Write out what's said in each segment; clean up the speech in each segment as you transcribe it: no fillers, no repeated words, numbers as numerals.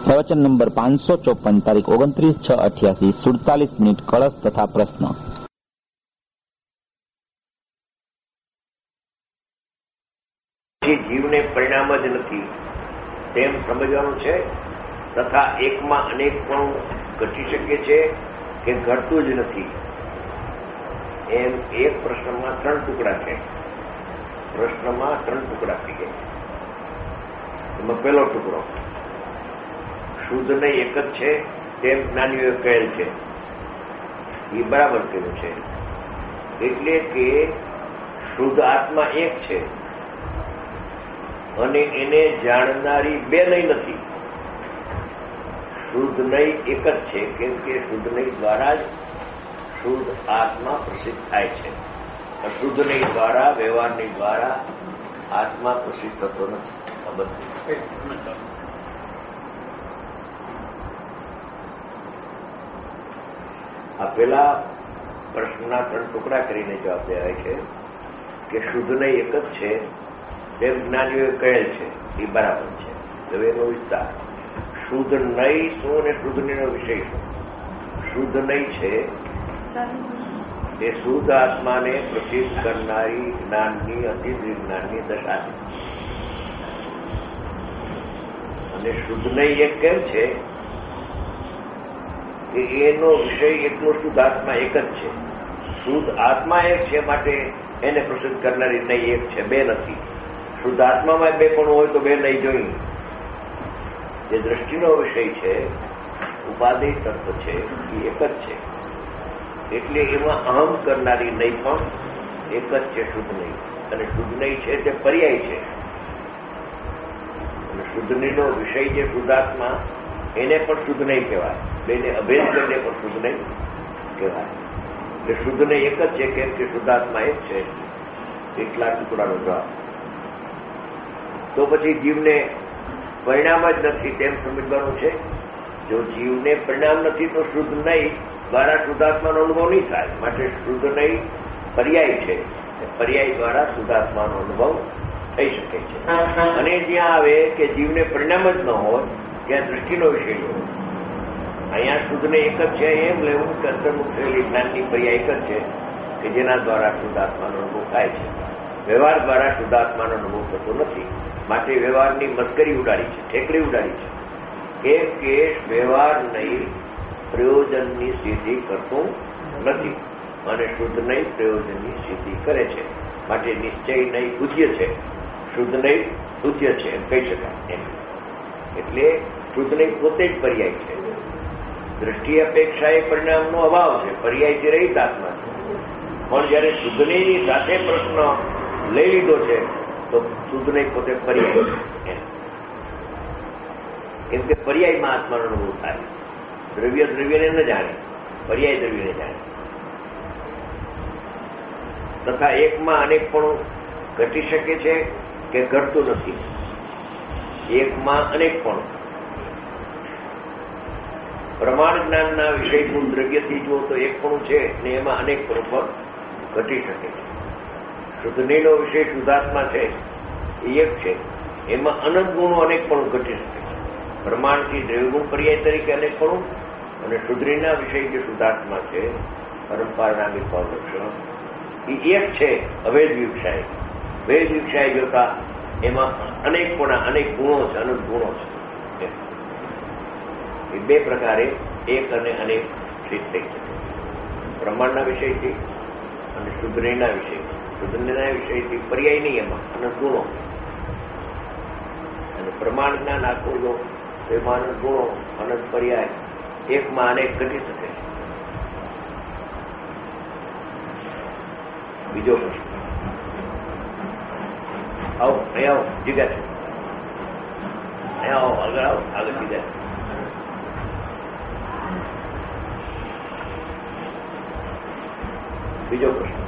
પ્રવચન નંબર 554, તારીખ 29/6/88, 47 મિનિટ. કળશ તથા પ્રશ્ન. જીવને પરિણામ જ નથી તેમ સમજવાનું છે, તથા એકમાં અનેક પણ ઘટી શકે છે કે ઘટતું જ નથી એમ એક પ્રશ્નમાં 3 ટુકડા છે. પ્રશ્નમાં 3 ટુકડા થઈ ગયા. એમાં પહેલો ટુકડો શુદ્ધ નહીં એક જ છે તેમ જ્ઞાનીઓએ કહેલ છે. એ બરાબર કહ્યું છે. એટલે કે શુદ્ધ આત્મા એક છે અને એને જાણનારી બે નહીં નથી. શુદ્ધ નહીં એક જ છે, કેમ કે શુદ્ધ નહીં દ્વારા જ શુદ્ધ આત્મા પ્રસિદ્ધ થાય છે. અશુદ્ધ નહીં દ્વારા, વ્યવહારની દ્વારા આત્મા પ્રસિદ્ધ થતો નથી. આ પેલા પ્રશ્નના 3 ટુકડા કરીને જવાબ દેવાય છે કે શુદ્ધ નહીં એક જ છે તેમ જ્ઞાનીઓએ કહેલ છે. એ બરાબર છે. હવે એનો વિસ્તાર. શુદ્ધ નહીં શું અને શુદ્ધ નહીંનો વિષય શું? શુદ્ધ નહીં છે એ શુદ્ધ આત્માને પ્રસિદ્ધ કરનારી જ્ઞાનની, અતીત વિજ્ઞાનની દશા છે. અને શુદ્ધ નહીં એક કેમ છે કે એનો વિષય એટલો શુદ્ધ આત્મા એક જ છે. શુદ્ધ આત્મા એક છે માટે એને પ્રસિદ્ધ કરનારી નહીં એક છે, બે નથી. શુદ્ધ આત્મામાં બે પણ હોય તો બે નહીં જોઈએ. જે દ્રષ્ટિનો વિષય છે, ઉપાધિ તત્વ છે, એ એક જ છે. એટલે એમાં અહમ કરનારી નહીં પણ એક જ છે, શુદ્ધ નહીં. અને શુદ્ધ નહીં છે તે પર્યાય છે. અને શુદ્ધ નહીંનો વિષય જે શુદ્ધાત્મા એને પણ શુદ્ધ નહીં કહેવાય. બેને અભેદ કરીને પણ શુદ્ધ નહીં કહેવાય. એટલે શુદ્ધ નહીં એક જ છે, કેમ કે શુદ્ધાત્મા એક છે. એટલા ટુકડાનો જવાબ. તો પછી જીવને પરિણામ જ નથી તેમ સમજવાનું છે. જો જીવને પરિણામ નથી તો શુદ્ધ નહીં દ્વારા શુદ્ધાત્માનો અનુભવ નહીં થાય. માટે શુદ્ધ નહીં પર્યાય છે. પર્યાય દ્વારા શુદ્ધાત્માનો અનુભવ થઈ શકે છે. અને જ્યાં આવે કે જીવને પરિણામ જ ન હોય ત્યાં દ્રષ્ટિનો વિષય હોય. અહીંયા શુદ્ધને એક જ છે એમ લેવું કે અંતર્મુખ થયેલી જ્ઞાનની પર્યાય એક જ છે કે જેના દ્વારા શુદ્ધાત્માનો અનુભવ થાય છે. વ્યવહાર દ્વારા શુદ્ધાત્માનો અનુભવ થતો નથી. માટે વ્યવહારની મસ્કરી ઉડાડી છે, ઠેકડી ઉડાડી છે. કેમ કે વ્યવહાર નહીં પ્રયોજનની સિદ્ધિ કરતું નથી અને શુદ્ધ નહીં પ્રયોજનની સિદ્ધિ કરે છે. માટે નિશ્ચય નહીં પૂજ્ય છે, શુદ્ધ નહીં પૂજ્ય છે એમ કહી શકાય. એટલે શુદ્ધ નહીં પોતે જ પર્યાય છે. દ્રષ્ટિ અપેક્ષા એ પરિણામનો અભાવ છે, પર્યાયથી રહિત આત્મા છે. પણ જયારે શુદ્ધ નહીંની સાથે પ્રશ્ન લઈ લીધો છે તો શુદ્ધ નહીં પોતે પર્યાય છે. કેમ કે પર્યાયમાં આત્માનો અનુભવ થાય. દ્રવ્ય દ્રવ્યને ન જાણે, પર્યાય દ્રવ્યને જાણે. તથા એકમાં અનેક પણ ઘટી શકે છે કે ઘટતું નથી. એકમાં અનેક પણ પ્રમાણ જ્ઞાનના વિષયભૂત દ્રવ્યથી જુઓ તો એક પણ છે ને એમાં અનેક પણ પર ઘટી શકે છે. શુદ્ધ નહીંનો વિષય શુદ્ધાત્મા છે, એ એક છે. એમાં અનંત ગુણો અનેક પણ ઘટી શકે છે. પ્રમાણથી દ્રવ્યગુણ પર્યાય તરીકે અનેક પણ અને શુદ્ધના વિષય જે શુદ્ધાત્મા છે, પરંપરાના વિભાવ લક્ષણ, એ એક છે. અભેદ વિક્ષાય, ભેદ વિક્ષાય જોતા એમાં અનેક ગુણો છે, અનંત ગુણો છે. એ બે પ્રકારે એક અને અનેક સિદ્ધ થઈ શકે. પ્રમાણના વિષયથી અને શુદ્ધના વિષય. શુદ્ધના વિષયથી પર્યાય નહીં, એમાં અનંત ગુણો. અને પ્રમાણ જ્ઞાન આખું જો એમાં અનંત ગુણો, અનંત પર્યાય, એકમાં અનેક ઘટી શકે છે. બીજો પ્રશ્ન. આવો, અહીંયા આવો, જગ્યા છે. અહીંયા આવો, આગળ આવો, આગળ જગ્યા. બીજો પ્રશ્ન.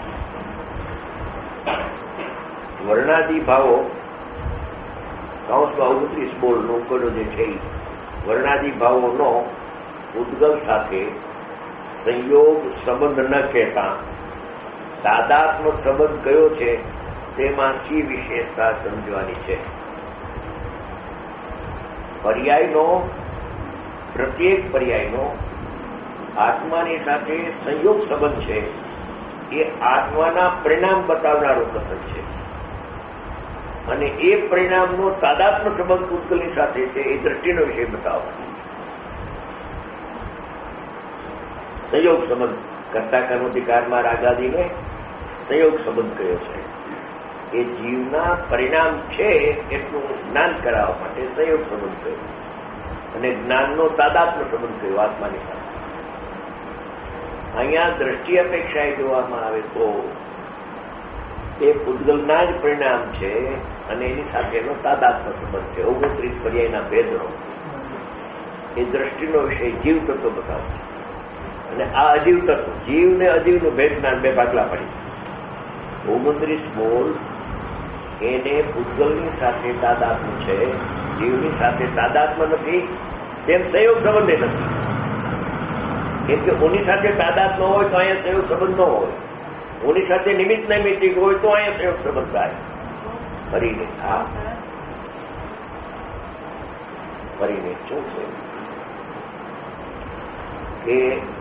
વર્ણાદિ ભાવો કૌંસમાં 29 બોલનો ઉકેલો જે છે, વર્ણાદિ ભાવોનો ઉદ્ગલ સાથે સંયોગ સંબંધ ન કહેતા તાદાત્મ્ય સંબંધ કયો છે તેમાં શી વિશેષતા સમજવાની છે? પર્યાયનો પ્રત્યેક પર્યાયનો આત્માની સાથે સંયોગ સંબંધ છે એ આત્માના પરિણામ બતાવનારો કથન છે અને એ પરિણામનો તાદાત્મ્ય સંબંધ પૂતગલની સાથે છે એ દ્રષ્ટિનો વિષય બતાવવાનો સંયોગ સંબંધ કર્તા કર્મોધિકારમાં રાગાદીને સંયોગ સંબંધ કયો છે એ જીવના પરિણામ છે એટલું જ્ઞાન કરાવવા માટે સંયોગ સંબંધ કયો અને જ્ઞાનનો તાદાત્મ્ય સંબંધ કયો આત્માની સાથે. અહીંયા દ્રષ્ટિ અપેક્ષાએ જોવામાં આવે તો એ પૂતગલના જ પરિણામ છે અને એની સાથેનો તાદાત્મ્ય સંબંધ છે. 29 પર્યાયના ભેદનો એ દ્રષ્ટિનો વિષય જીવ તત્વ બતાવે છે અને આ અજીવ તત્વ જીવ ને અજીવનું ભેદ જ્ઞાન બે ભાગલા પડી. 29 બોલ એને પૂતગલની સાથે તાદાત્મ્ય છે, જીવની સાથે તાદાત્મ્ય નથી, તેમ સંયોગ સંબંધે નથી. કેમ કે ઓની સાથે તાદાત્મ્ય હોય તો અહીંયા સંયોગ સંબંધ ન હોય, ઓની સાથે નિમિત્ત નૈમિત્તિક હોય તો અહીંયા સંયોગ સંબંધ થાય. ફરીને હા ફરીને શું છે કે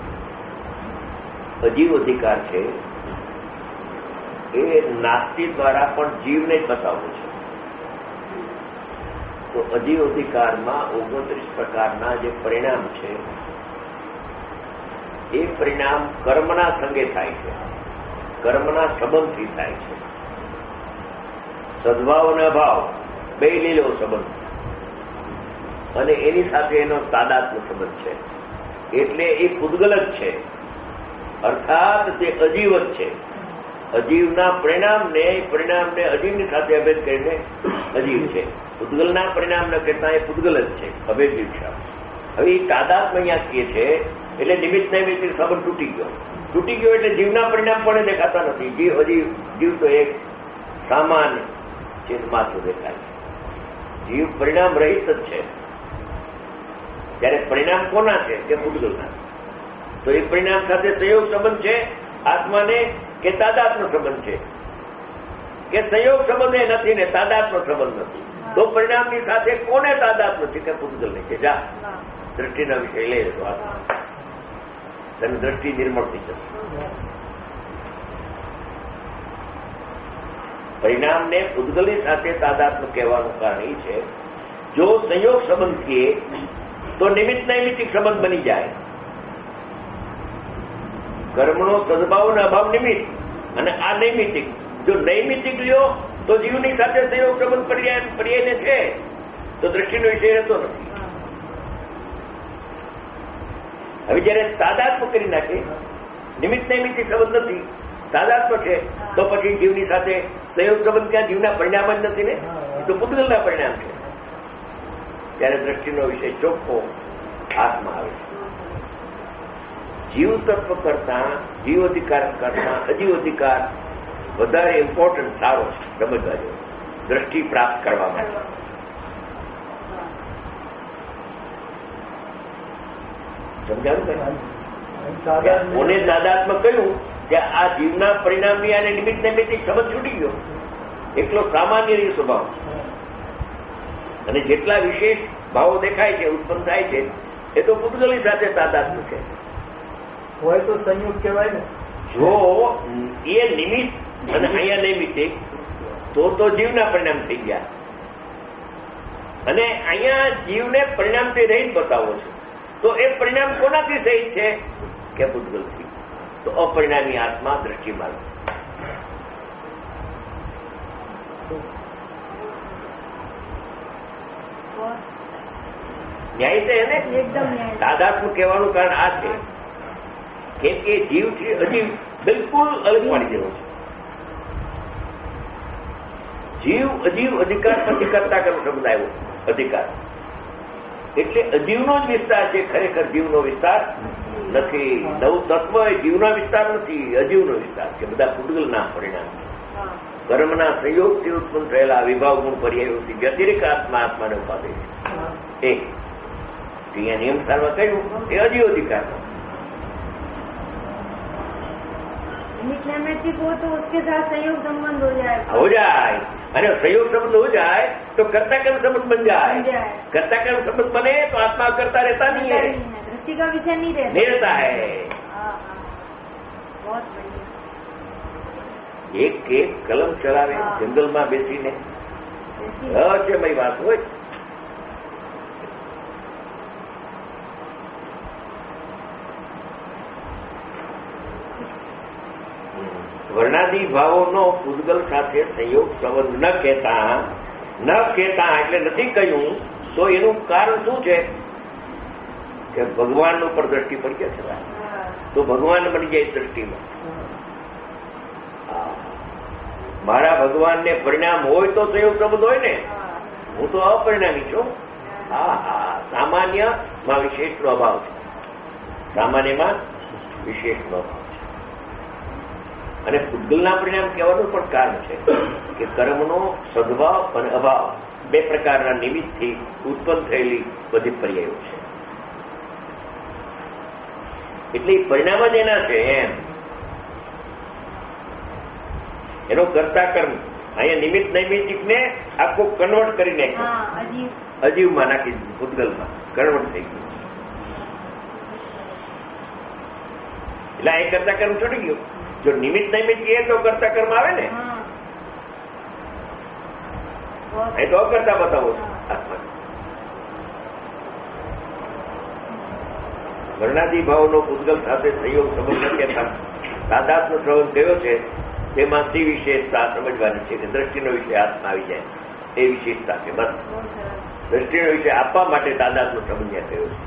અજીવ અધિકાર છે એ નાસ્તિ દ્વારા પણ જીવને જ બતાવવું છે. તો અજીવ અધિકારમાં 29 પ્રકારના જે પરિણામ છે એ પરિણામ કર્મના સંગે થાય છે, કર્મના સંબંધથી થાય છે. સદભાવ અને અભાવ બે લીલો સંબંધ અને એની સાથે એનો તાદાત્મ્ય સંબંધ છે એટલે એ પૂતગલ જ છે, અર્થાત તે અજીવ જ છે. અજીવના પરિણામને અજીવની સાથે અભેદ કરીને અજીવ છે. પૂતગલના પરિણામને કહેતા એ પૂતગલ જ છે, અભેદ દીક્ષા. હવે એ તાદાત્મ્ય અહીંયા કહે છે એટલે નિમિત્ત નૈમિત્તિક સંબંધ તૂટી ગયો એટલે જીવના પરિણામ પણ દેખાતા નથી. જીવ તો એક સામાન્ય ચિહ્ન માત્ર દેખાય છે. જીવ પરિણામ રહિત જ છે. ત્યારે પરિણામ કોના છે કે પૂતગલના? તો એ પરિણામ સાથે સંયોગ સંબંધ છે આત્માને કે તાદાત્મ્ય સંબંધ છે? કે સંયોગ સંબંધ એ નથી ને તાદાત્મ્ય સંબંધ નથી. તો પરિણામની સાથે કોને તાદાત્મ્ય છે કે પૂતગલની છે? જા દ્રષ્ટિના વિષય લઈ લેતો તને દ્રષ્ટિ નિર્મળ થઈ જશે. પરિણામને પૂતગલની સાથે તાદાત્મ્ય કહેવાનું કારણ એ છે જો સંયોગ સંબંધ કહીએ તો નિમિત્ત નૈમિત્તિક સંબંધ બની જાય. કર્મનો સદભાવ અને અભાવ નિમિત્ત અને આ નૈમિત્તિક. જો નૈમિત્તિક લ્યો તો જીવની સાથે સંયોગ સંબંધ પર્યાયને છે તો દ્રષ્ટિનો વિષય રહેતો નથી. હવે જયારે તાદાત્મ્ય કરી નાખે, નિમિત્ત નૈમિત્તિક સંબંધ નથી, તાદાત્મ્ય છે, તો પછી જીવની સાથે સંયોગ સંબંધ ક્યાં? જીવના પરિણામ જ નથી ને, એ તો પૂતગલના પરિણામ છે. ત્યારે દ્રષ્ટિનો વિષય ચોખ્ખો હાથમાં આવે છે. જીવ તત્વ કરતા જીવ અધિકાર કરતા અજીવ અધિકાર વધારે ઇમ્પોર્ટન્ટ, સારો છે સમજવા જેવો દ્રષ્ટિ પ્રાપ્ત કરવા માટે. સમજાયું? કોને તાદાત્મ્ય કહ્યું કે આ જીવના પરિણામની અને નિમિત્ત નૈમિત્તિક સંબંધ છૂટી ગયો, એકલો સામાન્ય રીતે સ્વભાવ અને જેટલા વિશેષ ભાવો દેખાય છે, ઉત્પન્ન થાય છે, એ તો પૂતગલની સાથે તાદાત્મ્ય છે. હોય તો સંયોગ કહેવાય ને. જો એ નિમિત્ત અને અહીંયા નૈમિત્તિક તો જીવના પરિણામ થઈ ગયા અને અહીંયા જીવને પરિણામથી રહિત બતાવો છો તો એ પરિણામ કોનાથી સહિત છે કે પૂતગલથી? તો અપરિણામી આત્મા દ્રષ્ટિમાં ન્યાય છે એને તાદાત્મ્ય કહેવાનું કારણ આ છે કેમ કે જીવથી અજીવ બિલકુલ અલગ પાડી દેવો છે. જીવ અજીવ અધિકાર પછી કરતા કર્મ શબ્દ આવ્યો અધિકાર એટલે અજીવનો જ વિસ્તાર છે, ખરેખર જીવનો વિસ્તાર નથી. નવું તત્વ એ જીવનો વિસ્તાર નથી, અજીવનો વિસ્તાર છે. બધા પૂતગલના પરિણામ કર્મના સંયોગથી ઉત્પન્ન થયેલા વિભાવ ગુણ પર્યાયોથી વ્યતિરિક આત્માને ઉપાદે છે. અહીંયા નિયમ સારમાં કહ્યું એ અજીવ અધિકારનો. निमित्त नैमित्तिक हो तो उसके साथ संयोग संबंध हो जाए. અને સંયોગ સંબંધ हो जाए तो कर्ता कर्म संबंध बन जाए। कर्ता कर्म संबंध बने तो आत्मा करता रहता नहीं है, दृष्टि का विषय नहीं रहता, नहीं रहता है। बहुत बढ़िया। एक एक कलम चलावे जंगल में बेसीने रहस्यमय बात हो। વર્ણાદી ભાવોનો પૂતગલ સાથે સંયોગ સંબંધ ન કહેતા એટલે નથી કહ્યું તો એનું કારણ શું છે કે ભગવાન ઉપર દ્રષ્ટિ પડી ગયા છે, તો ભગવાન બની જાય દ્રષ્ટિમાં। મારા ભગવાનને પરિણામ હોય તો સંયોગ સંબંધ હોય ને, હું તો અપરિણામી છું। સામાન્યમાં વિશેષનો અભાવ છે, સામાન્યમાં વિશેષનો અભાવ છે। અને પૂતગલના પરિણામ કહેવાનું પણ કારણ છે કે કર્મનો સદભાવ અને અભાવ બે પ્રકારના નિમિત્તથી ઉત્પન્ન થયેલી બધી પર્યાયો છે, એટલે પરિણામ જ એના છે એમ। એનો કરતા કર્મ અહીંયા નિમિત્ત નૈમિત્તિકને આખું કન્વર્ટ કરી નાખ્યું, અજીવમાં નાખી દીધું, પૂતગલમાં કન્વર્ટ થઈ ગયું, એટલે એ કરતા કર્મ છૂટી ગયો। જો નિમિત્ત નૈમિત્ત કહીએ તો કરતા કર્મ આવે ને, એ તો અકર્તા બતાવો છો આત્મા। વર્ણાદી ભાવનો પૂતગલ સાથે સંયોગ સંબંધ ન કહેતા તાદાત્મ્ય સંબંધ કયો છે તેમાં સી વિશેષતા સમજવાની છે કે દ્રષ્ટિનો વિષય હાથમાં આવી જાય એ વિશેષતા છે, બસ। દ્રષ્ટિનો વિષય આપવા માટે તાદાત્મ્ય સંબંધ કયો છે।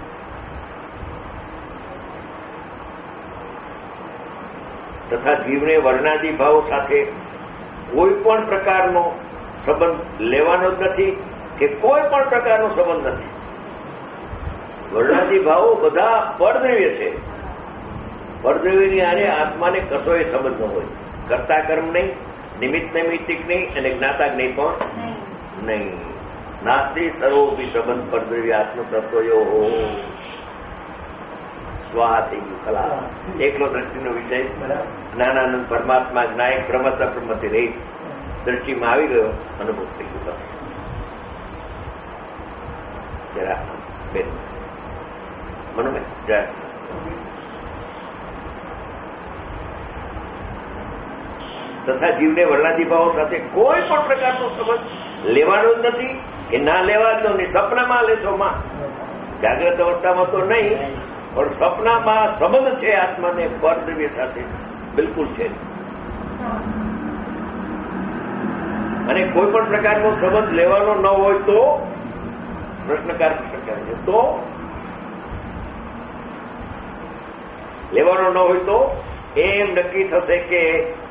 તથા જીવને વર્ણાદી ભાવો સાથે કોઈ પણ પ્રકારનો સંબંધ લેવાનો જ નથી કે કોઈ પણ પ્રકારનો સંબંધ નથી। વર્ણાદી ભાવો બધા પરદ્રવ્ય છે, પરદ્રવ્યની હારે આત્માને કશોય સંબંધ ન હોય, કરતા કર્મ નહીં, નિમિત્ત નૈમિત્તિક નહીં અને જ્ઞાતા જ્ઞેય પણ નહીં। નાસ્તિ સર્વોપી સંબંધ પરદ્રવ્ય આત્મતત્વયો સ્વાહા થઈ ગયું, ખલાસ। એકલો દ્રષ્ટિનો વિષય જ્ઞાનાનંદ પરમાત્મા જ્ઞાયક પ્રમત અપ્રમતિ રહી દ્રષ્ટિમાં આવી ગયો, અનુભવ થઈ ગયો, બસ। જરા બેન મનોમય જરા તથા જીવને વર્ણાદી ભાવો સાથે કોઈ પણ પ્રકારનો સંબંધ લેવાનો જ નથી કે ના લેવાનો નહીં। સપનામાં લેશો માં, જાગ્રત અવસ્થામાં તો નહીં, પણ સપનામાં સંબંધ છે આત્માને પરદ્રવ્ય સાથે, બિલકુલ છે। અને કોઈ પણ પ્રકારનો સંબંધ લેવાનો ન હોય તો પ્રશ્નકાર પ્રશ્ન કરે છે, તો લેવાનો ન હોય તો એમ નક્કી થશે કે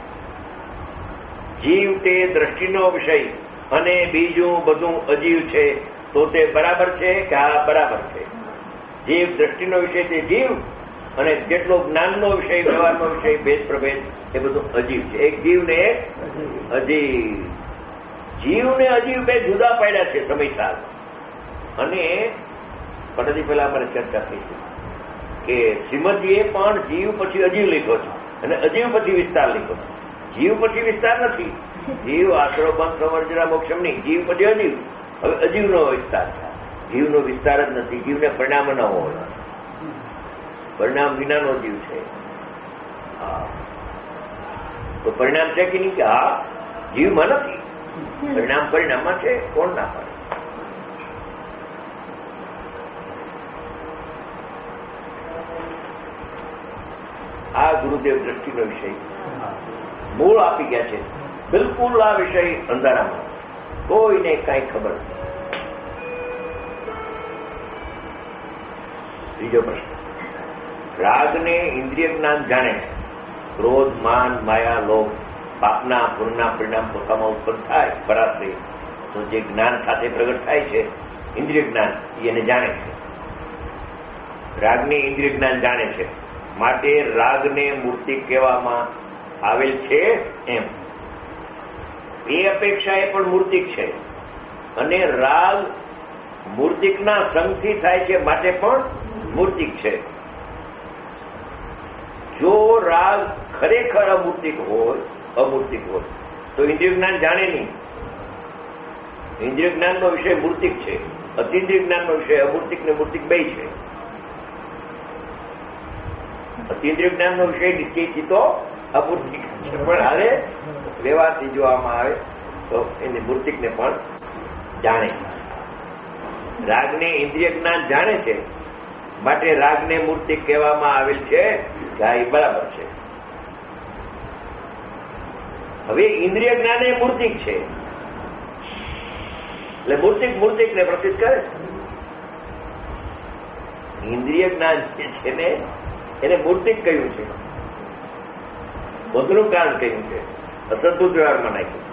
જીવ તે દ્રષ્ટિનો વિષય અને બીજું બધું અજીવ છે, તો તે બરાબર છે કે હા બરાબર છે। જીવ દ્રષ્ટિનો વિષય તે જીવ અને જેટલો જ્ઞાનનો વિષય વ્યવહારનો વિષય ભેદ પ્રભેદ એ બધું અજીવ છે। એક જીવ ને એક અજીવ, જીવ ને અજીવ બે જુદા પાડ્યા છે સમયસાર। અને પટથી પહેલા અમારે ચર્ચા થઈ હતી કે શ્રીમદજીએ પણ જીવ પછી અજીવ લખ્યો છે અને અજીવ પછી વિસ્તાર લખ્યો છે। જીવ પછી વિસ્તાર નથી, જીવ આશરો બંધ સમર્જના મોક્ષમ નહીં, જીવ પછી અજીવ। હવે અજીવનો વિસ્તાર છે, જીવનો વિસ્તાર જ નથી, જીવને પરિણામ ન હોય, પરિણામ વિનાનો જીવ છે। તો પરિણામ છે કે નહીં કે હા જીવમાં નથી, પરિણામ પરિણામમાં છે, કોણ ના પાડે। આ ગુરુદેવ દ્રષ્ટિનો વિષય મૂળ આપી ગયા છે, બિલકુલ આ વિષય અંધારામાં, કોઈને કાંઈ ખબર નથી। ત્રીજો પ્રશ્ન, રાગને ઇન્દ્રિય જ્ઞાન જાણે છે, ક્રોધ માન માયા લોભ પાપના પુણ્યના પરિણામ પોતામાં ઉત્પન્ન થાય પરાશ્રય, તો જે જ્ઞાન સાથે પ્રગટ થાય છે ઇન્દ્રિય જ્ઞાન એને જાણે છે। રાગને ઇન્દ્રિય જ્ઞાન જાણે છે માટે રાગને મૂર્તિ કહેવામાં આવેલ છે એમ, એ અપેક્ષા એ પણ મૂર્તિક છે। અને રાગ મૂર્તિકના સંગથી થાય છે માટે પણ મૂર્તિક છે। જો રાગ ખરેખર અમૂર્તિક હોય તો ઇન્દ્રિય જ્ઞાન જાણે નહીં, ઇન્દ્રિય જ્ઞાનનો વિષય મૂર્તિક છે, અતિન્દ્રિય જ્ઞાનનો વિષય અમૂર્તિક ને મૂર્તિક બે છે. અતિન્દ્રિય જ્ઞાનનો વિષય નિશ્ચયથી તો અમૂર્તિક છે, પણ હવે વ્યવહારથી જોવામાં આવે તો એને મૂર્તિકને પણ જાણે. રાગને ઇન્દ્રિય જ્ઞાન જાણે છે માટે રાગને મૂર્તિક કહેવામાં આવેલ છે કે આ બરાબર છે. હવે ઇન્દ્રિય જ્ઞાન એ મૂર્તિક છે એટલે મૂર્તિકને પ્રસિદ્ધ કરે છે. ઇન્દ્રિય જ્ઞાન જે છે ને એને મૂર્તિક કહ્યું છે, બધું કારણ કહ્યું છે, અસદભૂત વ્યવહારમાં નાખ્યું.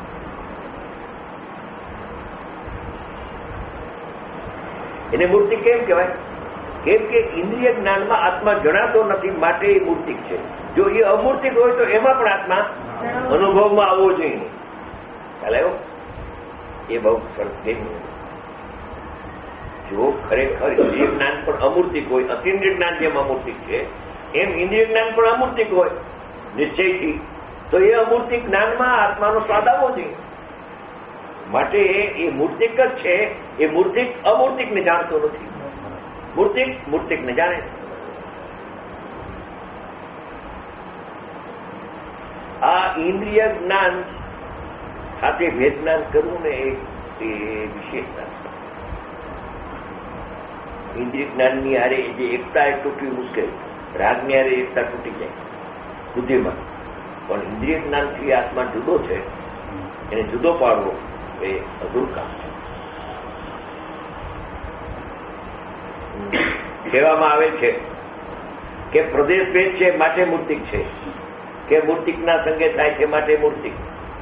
એને મૂર્તિક કેમ કહેવાય? કેમ કે ઇન્દ્રિય જ્ઞાનમાં આત્મા જણાતો નથી માટે એ મૂર્તિક છે. જો એ અમૂર્તિક હોય તો એમાં પણ આત્મા અનુભવમાં આવવો જોઈએ. ખ્યાલ આવ્યો? એ બહુ સરસ કેમ. જો ખરેખર ઇન્દ્રિય જ્ઞાન પણ અમૂર્તિક હોય, અતિન્દ્રિય જ્ઞાન જેમ અમૂર્તિક છે એમ ઇન્દ્રિય જ્ઞાન પણ અમૂર્તિક હોય નિશ્ચયથી, તો એ અમૂર્તિક જ્ઞાનમાં આત્માનો સ્વાદ આવવો જોઈએ. માટે એ મૂર્તિક જ છે. એ મૂર્તિક અમૂર્તિકને જાણતો નથી, મૂર્તિકને જાણે. આ ઇન્દ્રિય જ્ઞાન સાથે ભેદ જ્ઞાન કરવું ને એ વિશેષતા. ઇન્દ્રિય જ્ઞાનની હારે જે એકતા એ તૂટવી મુશ્કેલ, રાગની હારે એકતા તૂટી જાય બુદ્ધિમાં. પણ ઇન્દ્રિય જ્ઞાનથી આત્મા જુદો છે, એને જુદો પાડવો એ અઘરું કામ છે. કહેવામાં આવે છે કે પ્રદેશ ભેદ છે માટે મૂર્તિક છે, કે મૂર્તિકના સંગે થાય છે માટે મૂર્તિક,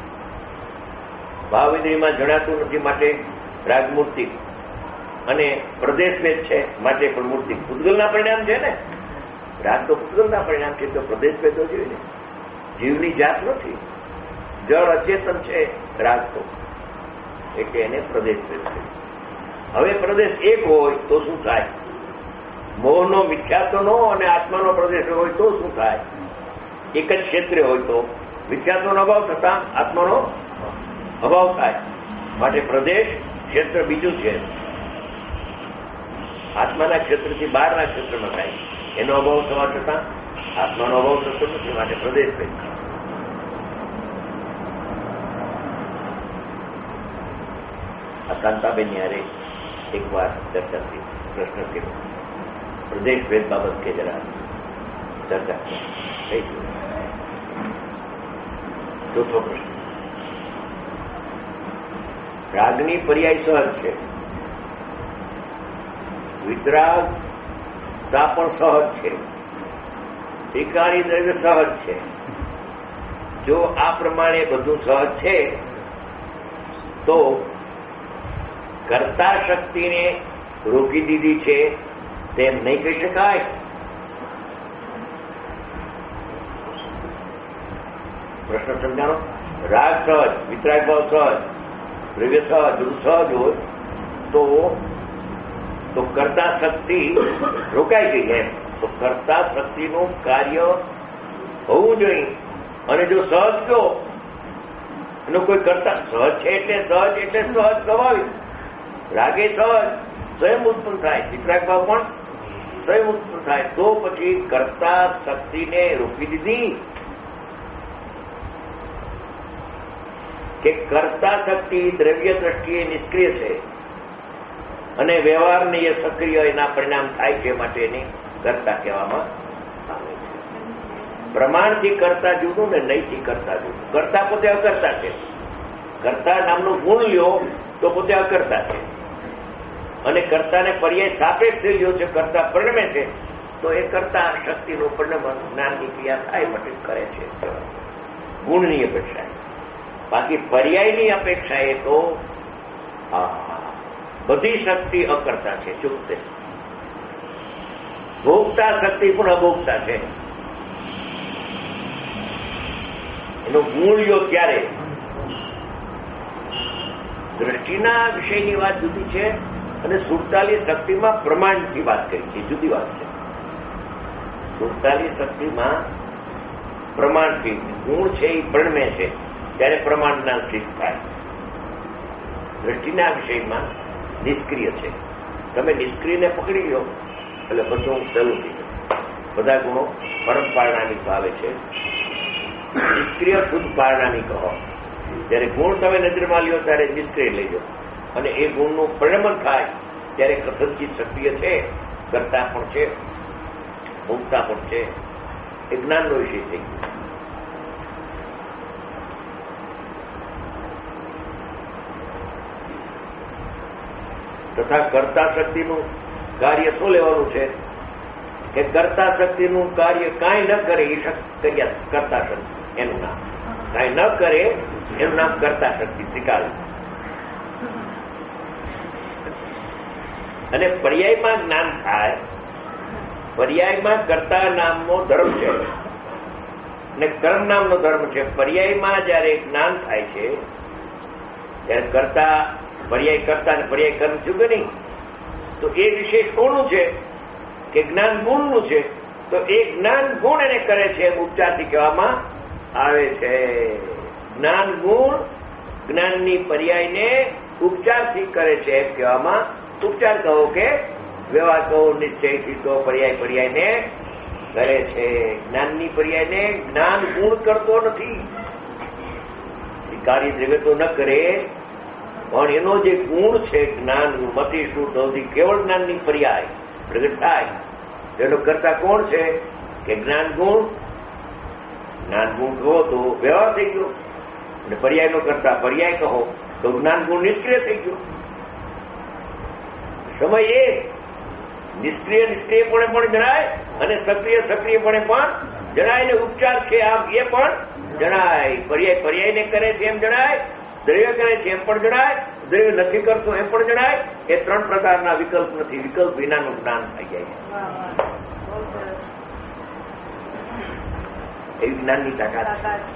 ભાવ ઇન્દ્રિયમાં જણાતું નથી માટે રાગ મૂર્તિક, અને પ્રદેશ ભેદ છે માટે પણ મૂર્તિક. પૂતગલના પરિણામ છે ને, રાગ તો પૂતગલના પરિણામ છે, તો પ્રદેશ ભેદો જોઈએ ને. જીવની જાત નથી, જળ અચેતન છે રાગ તો, એટલે એને પ્રદેશ ભેદ છે. હવે પ્રદેશ એક હોય તો શું થાય? મોહનો મિથ્યાત્વનો અને આત્માનો પ્રદેશ હોય તો શું થાય? એક જ ક્ષેત્રે હોય તો મિથ્યાત્વનો અભાવ થતા આત્માનો અભાવ થાય. માટે પ્રદેશ ક્ષેત્ર બીજું છે, આત્માના ક્ષેત્રથી બહારના ક્ષેત્રમાં થાય. એનો અભાવ થવા છતાં આત્માનો અભાવ થતો નથી, માટે પ્રદેશ ભેદ. આ કાંતાબેનની હારે એક વાર ચર્ચા થઈ, પ્રશ્ન કર્યો પ્રદેશ ભેદ બાબત કે જરા ચર્ચા થઈ. ચોથો પ્રશ્ન, રાગની પર્યાય સહજ છે, વિતરાગતા પણ સહજ છે, વિકારી દ્રવ્ય સહજ છે. જો આ પ્રમાણે બધું સહજ છે તો કર્તા શક્તિને રોકી દીધી છે તેમ નહીં કહી શકાય. પ્રશ્ન સમજાણો? રાગ સહજ, વિતરાગ ભાવ સહજ, દ્રવ્ય સહજ, બધું સહજ હોય તો કર્તા શક્તિ રોકાઈ ગઈ એમ. તો કર્તા શક્તિનું કાર્ય હોવું જોઈએ. અને જો સહજ કયો એનો કોઈ કરતા સહજ છે એટલે સહજ સ્વાભાવિક. રાગે સહજ સ્વયં ઉત્પન્ન થાય, વિતરાગ ભાવ પણ સ્વયં ઉત્પન્ન થાય. તો પછી કર્તા શક્તિને રોકી દીધી કે કર્તા શક્તિ દ્રવ્ય દ્રષ્ટિએ નિષ્ક્રિય છે અને વ્યવહારને એ સક્રિય એના પરિણામ થાય છે, માટે એને કર્તા કહેવામાં આવે છે. પ્રમાણથી કરતા જુદું ને નહીંથી કરતા જુદું. કરતા પોતે અકર્તા છે, કર્તા નામનું ગુણ લ્યો તો પોતે અકર્તા છે, અને કર્તાને પર્યાય સાપેક્ષ થઈ ગયો છે, કર્તા પરિણમે છે, તો એ કરતા શક્તિનું પરિણમન જ્ઞાનની ક્રિયા થાય માટે કરે છે ગુણની અપેક્ષાએ. બાકી પર્યાયની અપેક્ષાએ તો બધી શક્તિ અકર્તા છે, ચૂકતે. ભોગતા શક્તિ પણ અભોગતા છે. એનો ગુણ લ્યો ત્યારે દ્રષ્ટિના વિષયની વાત જુદી છે અને સુરતાલી શક્તિમાં પ્રમાણથી વાત કરી છે, જુદી વાત છે. સુરતાલી શક્તિમાં પ્રમાણથી ગુણ છે એ પરિણમે છે ત્યારે પ્રમાણના સ્થિત થાય. દ્રષ્ટિના વિષયમાં નિષ્ક્રિય છે. તમે નિષ્ક્રિયને પકડી લો એટલે બધું શરૂ થઈ ગયું. બધા ગુણો પરમ પારણાની ભાવે છે. નિષ્ક્રિય શુદ્ધ પારણાની કહો. જયારે ગુણ તમે નજરમાં લ્યો ત્યારે નિષ્ક્રિય લઈ જાઓ અને એ ગુણનું પરિણમન થાય ત્યારે કથનચિત સક્રિય છે, કરતા પણ છે, ભોગતા પણ છે. એ જ્ઞાનનો વિષય થઈ ગયો. તથા કર્તા શક્તિનું કાર્ય શું લેવાનું છે કે કર્તા શક્તિનું કાર્ય કાંઈ ન કરે એ કર્તા શક્તિ એનું નામ. કાંઈ ન કરે એનું નામ કર્તા શક્તિ ત્રિકાળ. અને પર્યાયમાં જ્ઞાન થાય. પર્યાયમાં કર્તા નામનો ધર્મ છે અને કર્મ નામનો ધર્મ છે. પર્યાયમાં જયારે જ્ઞાન થાય છે ત્યારે કર્તા પર્યાય કરતા અને પર્યાય કર્મ થયું કે નહીં, તો એ વિશેષ કોનું છે કે જ્ઞાન ગુણનું છે. તો એ જ્ઞાન ગુણ એને કરે છે એમ ઉપચારથી કહેવામાં આવે છે. જ્ઞાન ગુણ જ્ઞાનની પર્યાયને ઉપચારથી કરે છે એમ કહેવામાં. ઉપચાર કહો કે વ્યવહાર કહો, નિશ્ચયથી તો પર્યાયને કરે છે. જ્ઞાનની પર્યાયને જ્ઞાન ગુણ કરતો નથી. કાર્ય દ્રવ્ય તો ન કરે પણ એનો જે ગુણ છે જ્ઞાન મતિ શુદ્ધ અવધિ કેવળ જ્ઞાનની પર્યાય પ્રગટ થાય. એનો કરતા કોણ છે કે જ્ઞાન ગુણ. જ્ઞાન ગુણ કહો તો વ્યવહાર થઈ ગયો અને પર્યાયનો કરતા પર્યાય કહો તો જ્ઞાન ગુણ નિષ્ક્રિય થઈ ગયો. સમય એ નિષ્ક્રિયપણે પણ જણાય અને સક્રિયપણે પણ જણાય ને ઉપચાર છે આમ એ પણ જણાય. પર્યાયને કરે છે એમ જણાય, દ્રવ્ય કરે છે એમ પણ જણાય, દ્રવ્ય નથી કરતો એમ પણ જણાય. એ ત્રણ પ્રકારના વિકલ્પ નથી. વિકલ્પ વિનાનું જ્ઞાન થઈ જાય. એવી જ્ઞાનની તાકાત.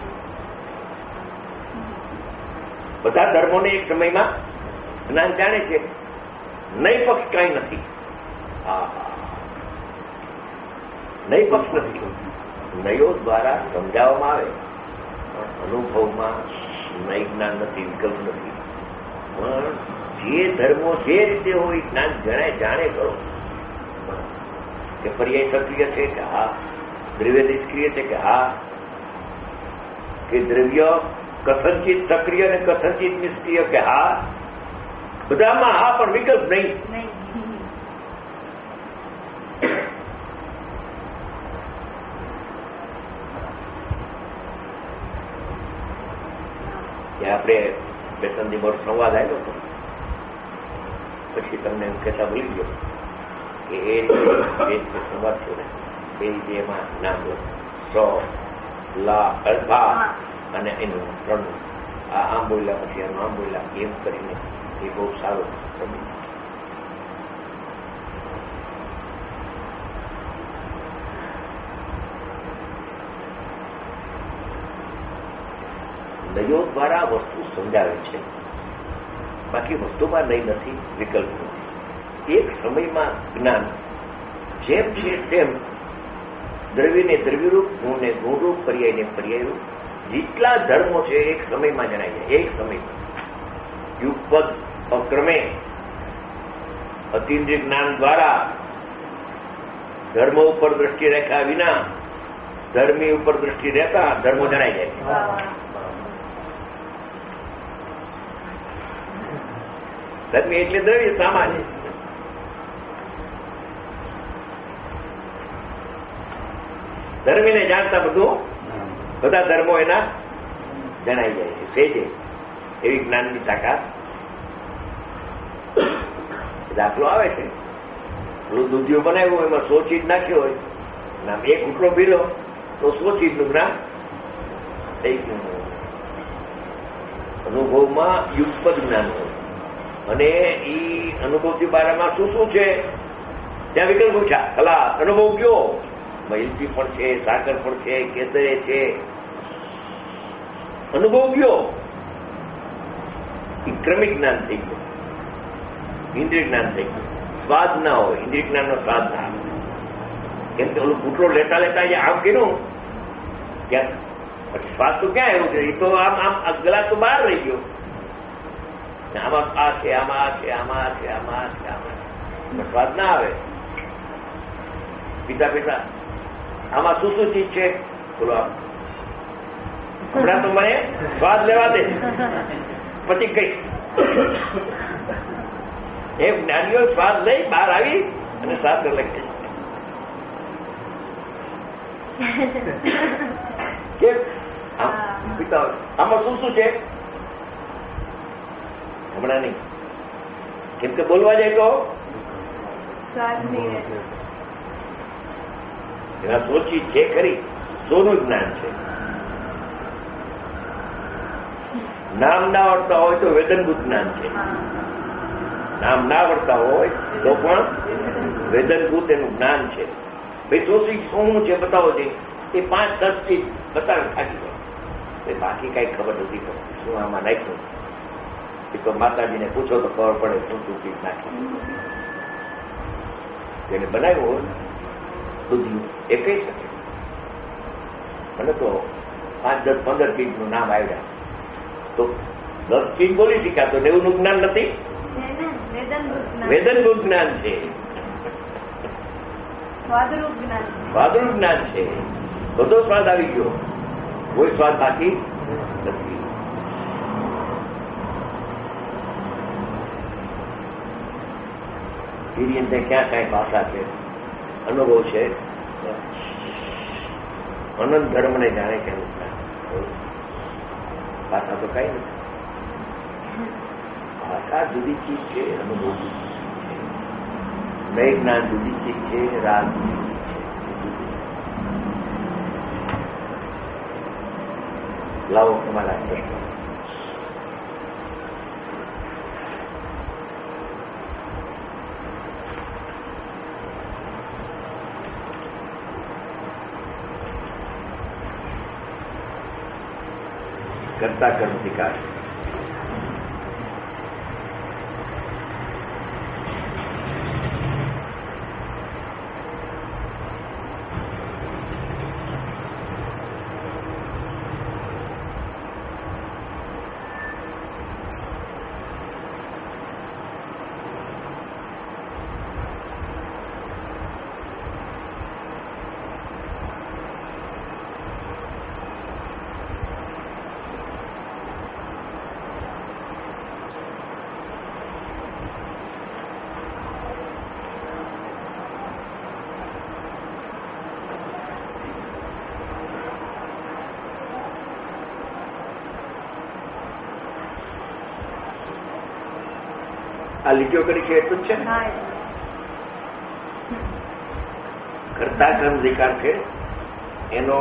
બધા ધર્મોને એક સમયમાં જ્ઞાન જાણે છે. નહીં પક્ષ કાંઈ નથી. નહીં પક્ષ નથી. નયો દ્વારા સમજાવવામાં આવે પણ અનુભવમાં નહીં જ્ઞાન નથી, વિકલ્પ નથી. પણ જે ધર્મો જે રીતે હોય જ્ઞાન જણાય જાણે કરો કે પર્યાય સક્રિય છે કે હા, દ્રવ્ય નિષ્ક્રિય છે કે હા, કે દ્રવ્ય કથનચિત સક્રિય અને કથનચિત નિષ્ક્રિય કે હા, બધામાં હા પણ વિકલ્પ નહીં. આપણે બે ત્રણ દિવસ સંવાદ આવ્યો હતો પછી તમને એમ કહેતા ભૂલી ગયો કે એ સંવાદ થયો ને એ રીતે એમાં નામ સો લા અલ્ફા અને એનું ત્રણ આમ બોલ્યા પછી એનું આમ બોલ્યા એમ કરીને એ બહુ સારું સમજ. નયો દ્વારા વસ્તુ સમજાવે છે, બાકી વસ્તુમાં નહીં નથી, વિકલ્પ નથી. એક સમયમાં જ્ઞાન જેમ છે તેમ દ્રવ્યને દ્રવ્યરૂપ, ગુણને ગુણરૂપ, પર્યાયને પર્યાયરૂપ જેટલા ધર્મો છે એક સમયમાં જણાય જાય. એક સમયમાં યુગપદ અક્રમે અતિન્દ્રિય જ્ઞાન દ્વારા ધર્મ ઉપર દ્રષ્ટિ રેખા વિના ધર્મી ઉપર દ્રષ્ટિ રહેતા ધર્મો જણાય જાય. ધર્મી એટલે દ્રવ્ય સામાન્ય. ધર્મીને જાણતા બધા ધર્મો એના જણાઈ જાય છે. સેજે એવી જ્ઞાનની તાકાત. દાખલો આવે છે, પેલું દૂધિયું બનાવ્યું હોય એમાં 100 ચીજ નાખ્યો હોય, નામ એક ઉટલો પીલો તો 100 ચીજનું જ્ઞાન થઈ ગયું. અનુભવમાં યુગપદ જ્ઞાન હોય અને એ અનુભવથી બારામાં શું છે ત્યાં વિકલ્પ પૂછ્યા. ખલાસ અનુભવ ગયો. મહિલપી પણ છે, સાકર પણ છે, કેસરે છે, અનુભવ ગયો. એ ક્રમિક જ્ઞાન થઈ ગયું, ઇન્દ્રિય જ્ઞાન થઈ ગયું. સ્વાદ ના હોય, ઇન્દ્રિય જ્ઞાનનો સ્વાદ ના આવે. કેમ કે ઓલું કૂટલો લેતા લેતા આમ કીધું ત્યાં પછી સ્વાદ તો ક્યાં આવ્યો? એ તો આમ ગલા તો બહાર રહી ગયો. આમાં આ છે, આમાં આ છે, આમાં આ છે, આમાં આ છે, આમાં સ્વાદ ના આવે. પીતા પીતા આમાં શું શું ચીજ છે બોલો આપ. હમણાં તો મને સ્વાદ લેવા દે, પછી કઈ એ જ્ઞાનીઓ સ્વાદ લઈ બહાર આવી અને સાથે લખી કેમ પીતા આમાં શું શું છે હમણાં નહીં, કેમ કે બોલવા જાય તો એના સોચી છે ખરી. સોનું જ્ઞાન છે. નામ ના આવડતા હોય તો વેદનભૂત જ્ઞાન છે. નામ ના આવડતા હોય તો પણ વેદનભૂત એનું જ્ઞાન છે. ભાઈ શું છે બતાવો છે, એ 5-10 ચીજ બતાવે થાકી જાય. બાકી કઈ ખબર નથી પડતી શું આમાં નાખ્યું. એ તો માતાજીને પૂછો તો ખબર પડે શું શું ચીજ નાખી. એને બનાવ્યું હોય દૂધનું એ કહી શકે. મને તો 5-10-15 ચીજનું નામ આવ્યા તો 10 ચીજ બોલી શીખ્યા તો 90 નું જ્ઞાન નથી. વેદનભૂત જ્ઞાન છે, સ્વાદરૂપ જ્ઞાન છે. બધો સ્વાદ આવી ગયો, કોઈ સ્વાદ બાકી નથી. હિરિયનને ક્યાં કઈ ભાષા છે, અનુભવ છે. અનંત ધર્મને જાણે છે. ભાષા તો કઈ નથી. ભાષા જુદી ચીજ છે, અનુભવ જુદી છે. નય જ્ઞાન જુદી ચીજ છે, રાગ જુદી ચીજ છે. લાવો તમારા પ્રશ્ન. કરતા કર્મ અધિકાર. આ લીટીઓ કરી છે એટલું જ છે ને. કરતા કર્મ અધિકાર છે એનો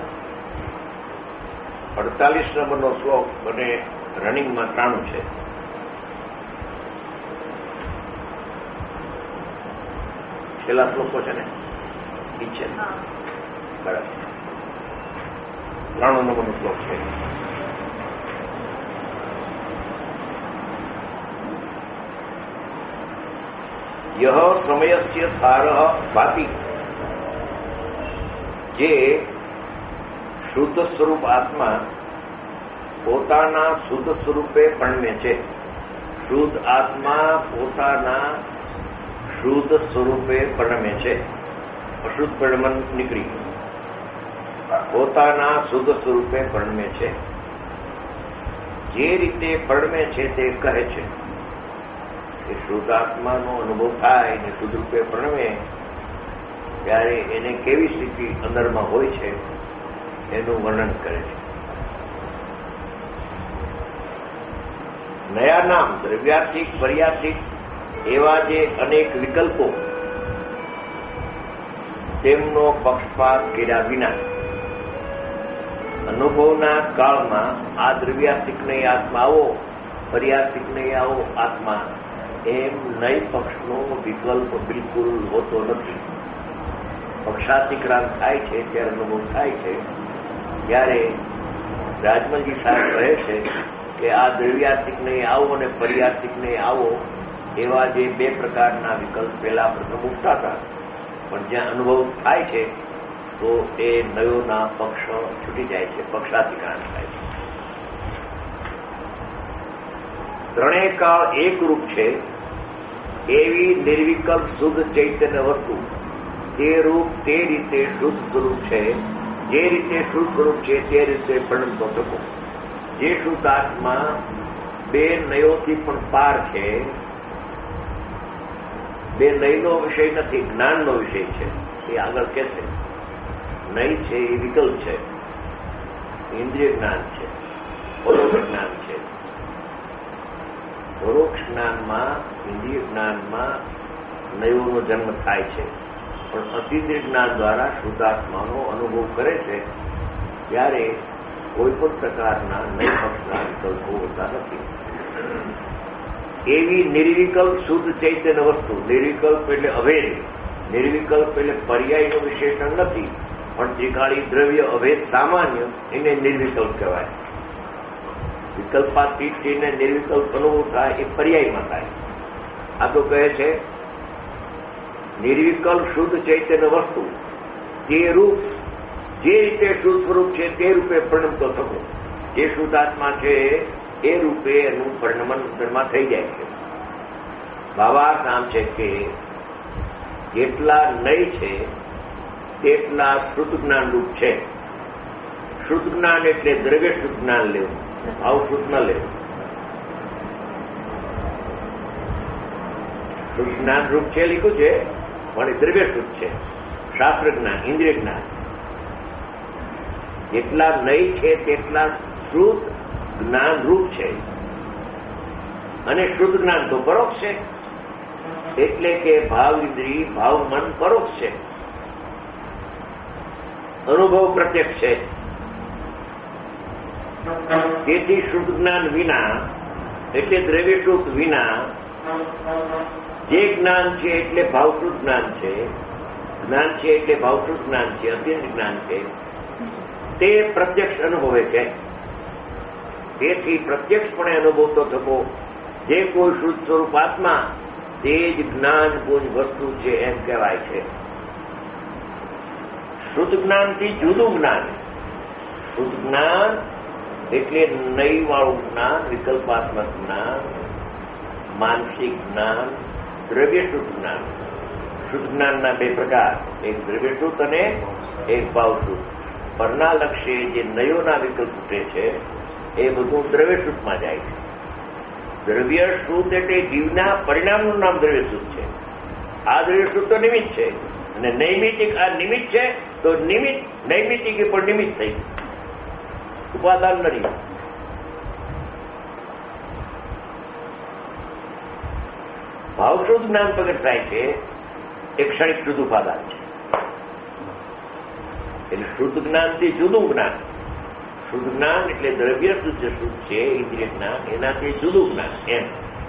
48 નંબરનો શ્લોક મને રનિંગમાં 93 છે. છેલ્લા શ્લોકો છે ને ઈ છે બરાબર. 93 નંબરનો શ્લોક છે. યહ સમયસ્ય સારઃ ભાતિ. જે શુદ્ધ સ્વરૂપ આત્મા પોતાના શુદ્ધ સ્વરૂપે પરણમે છે. શુદ્ધ આત્મા પોતાના શુદ્ધ સ્વરૂપે પરણમે છે. અશુદ્ધ પરણમન નીકળી પોતાના શુદ્ધ સ્વરૂપે પરણમે છે. જે રીતે પરણમે છે તે કહે છે કે શુદ્ધ આત્માનો અનુભવ થાય ને શુદ્ધ રૂપે પરણમે ત્યારે એને કેવી સ્થિતિ અંદરમાં હોય છે એનું વર્ણન કરે છે. નયા નામ દ્રવ્યાર્થિક પર્યાર્થિક એવા જે અનેક વિકલ્પો તેમનો પક્ષપાત કર્યા વિના અનુભવના કાળમાં આ દ્રવ્યાર્થિક નહીં આત્મા આવો, પર્યાર્થિક નહીં આવો આત્મા, એમ નય પક્ષનો વિકલ્પ બિલકુલ હોતો નથી. પક્ષાતિક્રાંત થાય છે ત્યારે અનુભવ થાય છે ત્યારે રાજમલજી સાહેબ કહે છે કે આ દ્રવ્યાર્થિક નહીં આવો અને પર્યાર્થિક નહીં આવો એવા જે 2 પ્રકારના વિકલ્પ પહેલા પ્રથમ ઉઠતા હતા, પણ જ્યાં અનુભવ થાય છે તો એ નયોના પક્ષ છૂટી જાય છે, પક્ષાતિક્રાંત થાય છે. ત્રણેય કાળ એક રૂપ છે એવી નિર્વિકલ્પ શુદ્ધ ચૈતન્ય વસ્તુ તે રૂપ તે રીતે શુદ્ધ સ્વરૂપ છે, જે રીતે શુદ્ધ સ્વરૂપ છે તે રીતે પરિણમતો થકો. જે શુદ્ધ આત્મા બે નયોથી પણ પાર છે, બે નયનો વિષય નથી, જ્ઞાનનો વિષય છે. એ આગળ કહેશે. નય છે એ વિકલ્પ છે, ઇન્દ્રિય જ્ઞાન છે, પરોક્ષ જ્ઞાન છે. પરોક્ષ જ્ઞાનમાં, ઇન્દ્રિય જ્ઞાનમાં નયોનો જન્મ થાય છે, પણ અતિન્દ્રિય જ્ઞાન દ્વારા શુદ્ધાત્માનો અનુભવ કરે છે ત્યારે કોઈ પણ પ્રકારના નય પક્ષના વિકલ્પો હોતા નથી. એવી નિર્વિકલ્પ શુદ્ધ ચૈતન્ય વસ્તુ, નિર્વિકલ્પ એટલે અભેદ, નિર્વિકલ્પ એટલે પર્યાયનું વિશેષણ નથી, પણ ત્રિકાળી દ્રવ્ય અભેદ સામાન્ય એને નિર્વિકલ્પ કહેવાય. વિકલ્પાતીતને નિર્વિકલ્પ અનુભવ થાય એ પર્યાયમાં થાય. આ તો કહે છે નિર્વિકલ્પ શુદ્ધ ચૈતન્ય વસ્તુ તે રૂપ જે રીતે શુદ્ધ સ્વરૂપ છે તે રૂપે પરિણમતો થવું. જે શુદ્ધાત્મા છે એ રૂપે એનું પરિણમન અંદરમાં થઈ જાય છે. ભાવાર્થ આમ છે કે જેટલા નય છે તેટલા શુદ્ધ જ્ઞાન રૂપ છે. શુદ્ધ જ્ઞાન એટલે દ્રવ્ય શુદ્ધ જ્ઞાન લેવું, ભાવ શુદ્ધ ન લેવું. શુદ્ધ જ્ઞાન રૂપ છે લીધું છે, પણ એ દ્રવ્ય શુદ્ધ છે. શાસ્ત્ર જ્ઞાન, ઇન્દ્રિય જ્ઞાન. જેટલા નય છે તેટલા શુદ્ધ જ્ઞાન રૂપ છે. અને શુદ્ધ જ્ઞાન તો પરોક્ષ છે, એટલે કે ભાવ ઇન્દ્રિય, ભાવ મન પરોક્ષ છે, અનુભવ પ્રત્યક્ષ છે. તેથી શુદ્ધ જ્ઞાન વિના એટલે દ્રવ્ય શુદ્ધ વિના જે જ્ઞાન છે એટલે ભાવશુદ્ધ જ્ઞાન છે, જ્ઞાન છે એટલે ભાવશુદ્ધ જ્ઞાન છે, અત્યંત જ્ઞાન છે, તે પ્રત્યક્ષ અનુભવે છે. તેથી પ્રત્યક્ષપણે અનુભવતો થકો જે કોઈ શુદ્ધ સ્વરૂપ આત્મા તે જ જ્ઞાન કોઈ વસ્તુ છે એમ કહેવાય છે. શુદ્ધ જ્ઞાનથી જુદું જ્ઞાન. શુદ્ધ જ્ઞાન એટલે નયવાળું જ્ઞાન, વિકલ્પાત્મક જ્ઞાન, માનસિક જ્ઞાન, દ્રવ્ય શુદ્ધ જ્ઞાન. શુદ્ધ જ્ઞાનના બે પ્રકાર, એક દ્રવ્ય શુદ્ધ અને એક ભાવ શુદ્ધ. પરના લક્ષ્ય જે નયોના વિકલ્પ ઉઠે છે એ બધું દ્રવ્ય શુદ્ધમાં જાય છે. દ્રવ્ય શુદ્ધ એટલે જીવના પરિણામનું નામ દ્રવ્ય શુદ્ધ છે. આ દ્રવ્ય શુદ્ધ તો નિમિત્ત છે, અને નૈમિતિક આ નિમિત્ત છે, તો નિમિત્ત નૈમિતિક એ પણ નિમિત્ત થઈ, ઉપાદાન નથી. ભાવશુદ્ધ જ્ઞાન પ્રગટ થાય છે એ ક્ષણિક શુદ્ધ ઉપાદાન છે. એટલે શુદ્ધ જ્ઞાનથી જુદું જ્ઞાન. શુદ્ધ જ્ઞાન એટલે દ્રવ્ય શુદ્ધ શુદ્ધ છે, ઇન્દ્રિય જ્ઞાન, એનાથી જુદું જ્ઞાન. એમ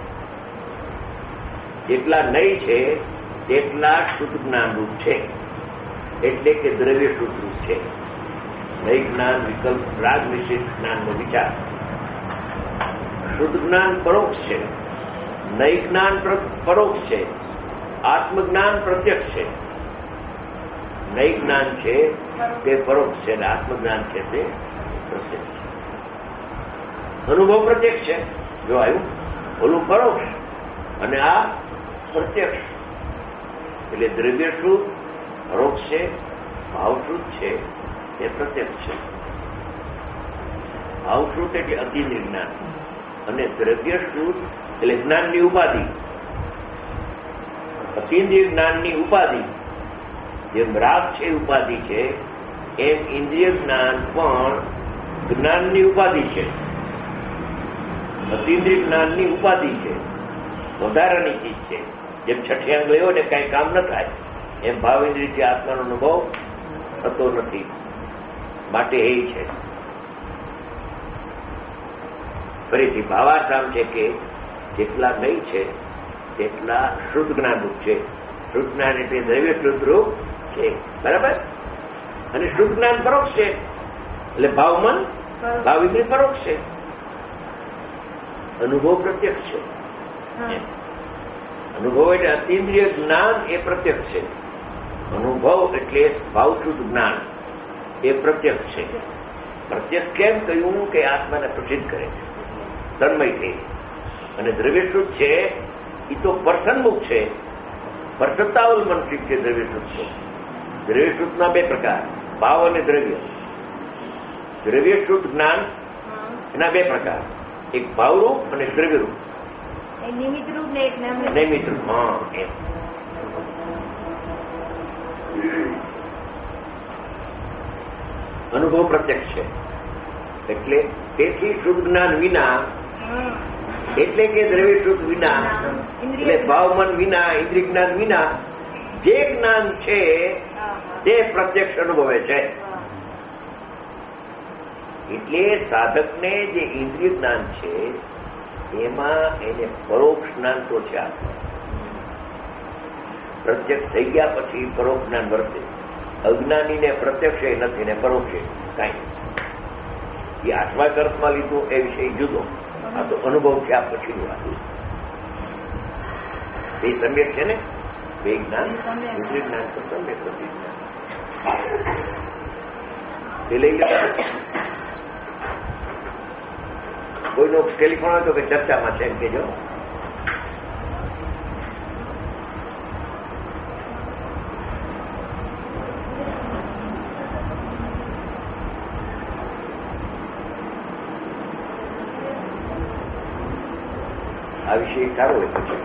જેટલા નય છે તેટલા શુદ્ધ જ્ઞાન રૂપ છે, એટલે કે દ્રવ્ય શુદ્ધ રૂપ છે. નય જ્ઞાન વિકલ્પ રાગ નિશ્ચિત જ્ઞાનનો વિચાર. શુદ્ધ જ્ઞાન પરોક્ષ છે, નય જ્ઞાન પરોક્ષ છે, આત્મજ્ઞાન પ્રત્યક્ષ છે. નય જ્ઞાન છે તે પરોક્ષ છે અને આત્મજ્ઞાન છે તે પ્રત્યક્ષ છે. અનુભવ પ્રત્યક્ષ છે. જો આવ્યું ઓલું પરોક્ષ અને આ પ્રત્યક્ષ. એટલે દ્રવ્ય શુદ્ધ પરોક્ષ છે, ભાવ શુદ્ધ છે એ પ્રત્યક્ષ છે. ભાવ શુદ્ધ એટલે અતિન્દ્રિય જ્ઞાન અને દ્રવ્ય શુદ્ધ એટલે જ્ઞાનની ઉપાધિ. અતિન્દ્રિય જ્ઞાનની ઉપાધિ જેમ રાગ છે ઉપાધિ છે, એમ ઇન્દ્રિય જ્ઞાન પણ જ્ઞાનની ઉપાધિ છે. અતિન્દ્રિય જ્ઞાનની ઉપાધિ છે, વધારાની ચીજ છે. જેમ છઠિયાંગ ગયો ને કઈ કામ ન થાય એમ ભાવ ઇન્દ્રિયથી આત્માનો અનુભવ થતો નથી, માટે એ છે. ફરીથી ભાવાર્થ આમ છે કે જેટલા નય છે તેટલા શુદ્ધ જ્ઞાન રૂપ છે. શુદ્ધ જ્ઞાન એટલે દ્રવ્ય શુદ્ધ રૂપ છે, બરાબર. અને શુદ્ધ જ્ઞાન પરોક્ષ છે, એટલે ભાવમન ભાવ ઇન્દ્રિય પરોક્ષ છે, અનુભવ પ્રત્યક્ષ છે. અનુભવ એટલે અતિન્દ્રિય જ્ઞાન એ પ્રત્યક્ષ છે. અનુભવ એટલે ભાવ શુદ્ધ જ્ઞાન એ પ્રત્યક્ષ છે. પ્રત્યક્ષ કેમ કહ્યું કે આત્માને પ્રસિદ્ધ કરે છે, તન્મય થઈ. અને દ્રવ્યશુદ્ધ છે એ તો પર્સનમુખ છે, પરસત્તાવલંબનશીલ છે દ્રવ્યશુદ્ધ તો. દ્રવ્યશુદ્ધના બે પ્રકાર, ભાવ અને દ્રવ્ય. દ્રવ્યશુદ્ધ જ્ઞાન એના બે પ્રકાર, એક ભાવરૂપ અને દ્રવ્યરૂપ. નિમિત્ત રૂપ ને એક નિમિત્ત રૂપ. હા, એમ. અનુભવ પ્રત્યક્ષ છે. એટલે તેથી શુદ્ધ જ્ઞાન વિના, એટલે કે દ્રવ્ય શુદ્ધ વિના, એટલે ભાવમન વિના, ઇન્દ્રિય જ્ઞાન વિના જે જ્ઞાન છે તે પ્રત્યક્ષ અનુભવે છે. એટલે સાધકને જે ઇન્દ્રિય જ્ઞાન છે એમાં એને પરોક્ષ જ્ઞાન તો છે. આત્મા પ્રત્યક્ષ થઈ ગયા પછી પરોક્ષ જ્ઞાન વર્તે. અજ્ઞાનીને પ્રત્યક્ષ નથી ને પરોક્ષ કાંઈ. એ આઠમા અર્થમાં લીધું એ વિષય જુદો. આ તો અનુભવ છે. આ પછીની વાત. બે સમ્યક છે ને, બે જ્ઞાન, ઇન્દ્રિય જ્ઞાન તો સમ્યક નથી જ્ઞાન. એ લઈ લેતા. કોઈનો ટેલિફોન હતો કે ચર્ચામાં છે એમ કેજો. આ વિષય સારો હોય પછી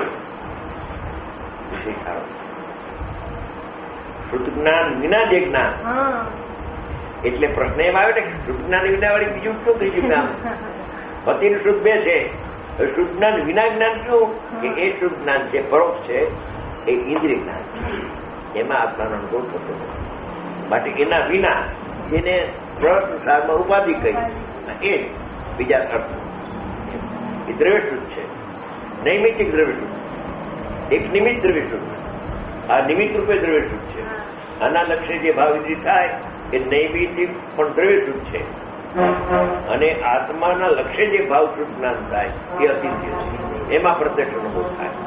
વિષય સારો. શુદ્ધ જ્ઞાન વિના જે જ્ઞાન, એટલે પ્રશ્ન એમ આવ્યો ને કે શુદ્ધ જ્ઞાન વિના વાળી બીજું શું ત્રીજું જ્ઞાન? પતિનું શુદ્ધ બે છે. શુદ્ધ જ્ઞાન વિના જ્ઞાન કયું કે એ શુદ્ધ જ્ઞાન છે, પરોક્ષ છે, એ ઇન્દ્રિય જ્ઞાન છે. એમાં આત્માનો અનુભવ થતો નથી. માટે એના વિના જેને પ્રસારમાં ઉપાધિ કહી એ બીજા શબ્દ એ દ્રવ્યશુદ્ધ છે. નૈમિતિક દ્રવ્યશુદ્ધ, એક નિમિત્ત દ્રવ્યશુદ્ધ. આ નિમિત્ત રૂપે દ્રવ્યશુદ્ધ છે. આના લક્ષ્ય જે ભાવ ઇન્દ્રિય થાય એ નૈમિતિક પણ દ્રવ્યશુદ્ધ છે. અને આત્માના લક્ષ્ય જે ભાવ શુદ્ધ જ્ઞાન થાય એ અતિન્દ્રિય છે. એમાં પ્રત્યક્ષ અનુભવ થાય.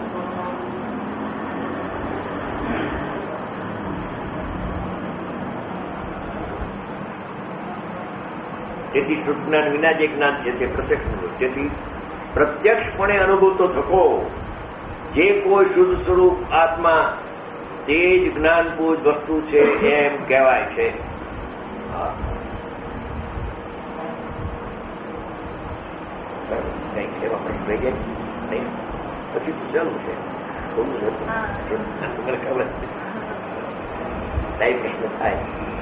તેથી શુદ્ધ જ્ઞાન વિના જે જ્ઞાન છે તે પ્રત્યક્ષ અનુભવ. તેથી પ્રત્યક્ષપણે અનુભવ તો થકો જે કોઈ શુદ્ધ સ્વરૂપ આત્મા તે જ જ્ઞાનભૂત વસ્તુ છે એમ કહેવાય છે. કઈક એવા પ્રશ્ન રહી જાય નહીં પછી પૂછેલું છે ખબર સાહેબ પ્રશ્ન થાય.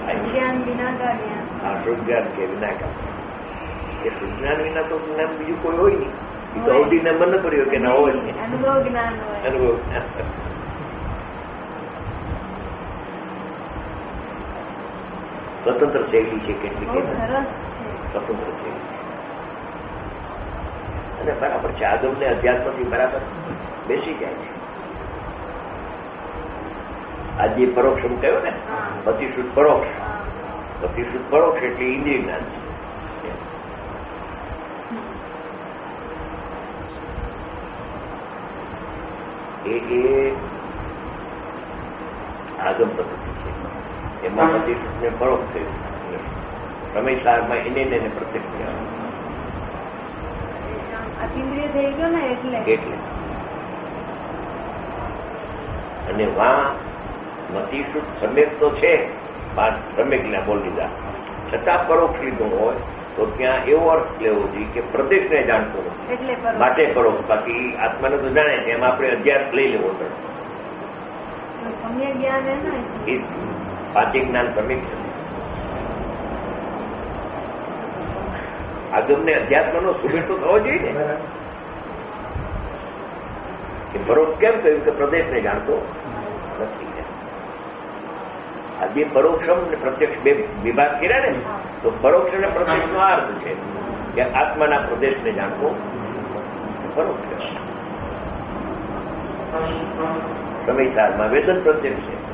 હા, શુદ્ધ જ્ઞાન કે વિના કામ. એ શુદ્ધ જ્ઞાન વિના તો જ્ઞાન બીજું કોઈ હોય નહીં. એ તો અવધિને મન પડ્યો કે ના હોય અનુભવ જ્ઞાન. સ્વતંત્ર શૈલી છે કેટલીક, સરસ સ્વતંત્ર શૈલી અને બરાબર છે. આગમ ને અધ્યાત્મથી બરાબર બેસી જાય છે. આજે પરોક્ષ કહ્યું ને, પતિશુદ્ધ પરોક્ષ. પતિશુદ્ધ પરોક્ષ એટલે ઇન્દ્રિય જ્ઞાન છે. એ આગમ પદ્ધતિ છે. એમાં પતિશુદ્ધ ને પરોક્ષ થયું. સમયસારમાં એને પ્રત્યક્ષ કહેવાય. અતિન્દ્રિય થઈ ગયો ને એટલે અને વા મતિશુદ્ધ સમ્યક તો છે, સમ્યક ના બોલ લીધા છતાં પરોક્ષ લીધો હોય તો ત્યાં એવો અર્થ લેવો જોઈએ કે પ્રદેશને જાણતો નથી માટે પરોક્ષ. બાકી આત્માને તો જાણે છે, એમાં આપણે અધ્યાત્મ લઈ લેવો પડે. સમ્યક જ્ઞાન પાંચે જ્ઞાન સમ્યક છે. આગમને અધ્યાત્મનો સુમેળ તો થવો જોઈએ ને. કે પરોક્ષ કેમ કહ્યું કે પ્રદેશને જાણતો નથી. આ બે પરોક્ષમ અને પ્રત્યક્ષ બે વિભાગ કર્યા ને, તો પરોક્ષ અને પ્રત્યક્ષનો અર્થ છે કે આત્માના પ્રદેશને જાણતો પરોક્ષ કહેવાય. સમયસારમાં વેદન પ્રત્યક્ષ છે.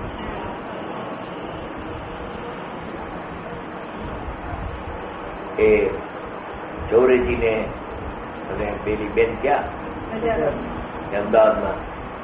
એ ચૌરેજીને અને પેલી બેન ક્યાં અમદાવાદમાં